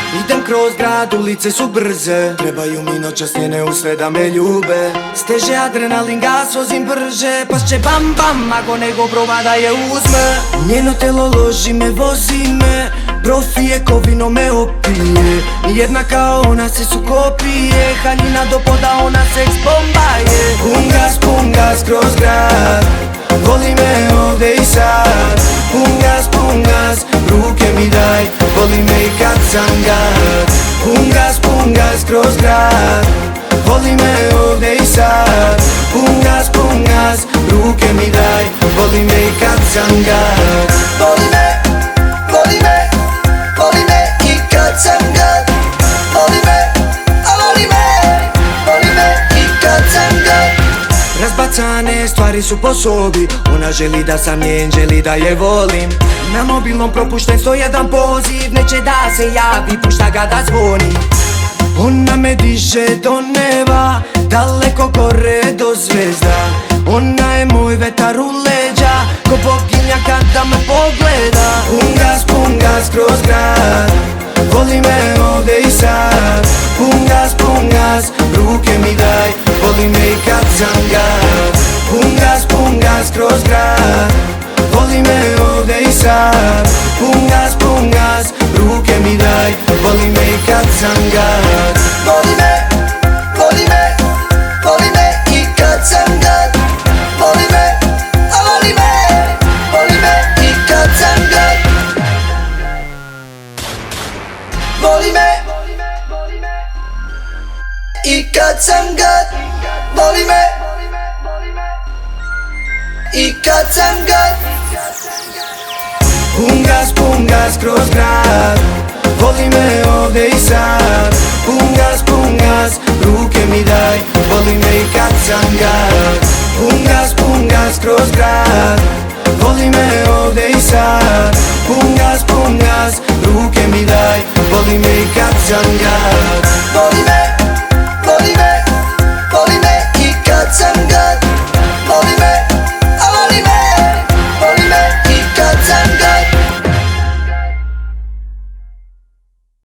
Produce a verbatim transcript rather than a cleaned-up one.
Idem kroz grad, ulice su brze, trebaju mi noćas njene usne da me ljube. Steže adrenalin, gas vozim brže, pas će bam bam ako nego proba da je uzme. Njeno telo loži me, vozi me, profije ko vino me opije. Nijedna kao ona, se su kopije, haljina do poda, ona seks bomba je. Pun gas, pun gas kroz grad, voli me ovdje i sad. Pun gas, pun gas, ruke mi daj, voli me i kad sam gad. Pun gas, pun gas kroz grad, voli me ovdje i sad. Pun gas, pun gas, ruke mi daj, voli me i kad sam gad. Voli me, voli me, voli me i kad sam gad. Voli me, a voli me, voli me i kad sam gad. Razbacane stvari su po sobi, ona želi da sam njen, želi da je volim. Na mobilnom propušten sto jedan poziv, neće da se javi, pušta ga da zvoni. Ona me diže do neba, daleko gore do zvezda. Ona je moj vetar u leđa, ko boginja kada me pogleda. Pun gas, pun gas kroz grad, voli me ovdje i sad. Pun gas, pun gas, ruke mi daj, voli me i kad sam gad. Pun gas, pun gas kroz grad, voli me ovdje i sad. Pun gas, pun gas, ruke mi daj, voli me i kad sam gad. Voli me, voli me, voli me i kad sam gad. Voli me, a voli me, voli me i kad sam gad. Voli me i kad sam gad. Voli me i kad sam gad. Pun gas, pun gas kroz grad, voli me ovdje i sad. Pun gas, pun gas, ruke mi daj, voli me i kad sam gad. Pun gas, pun gas kroz grad, voli me ovdje i sad. Pun gas, pun gas, ruke mi daj, voli me i kad sam gad.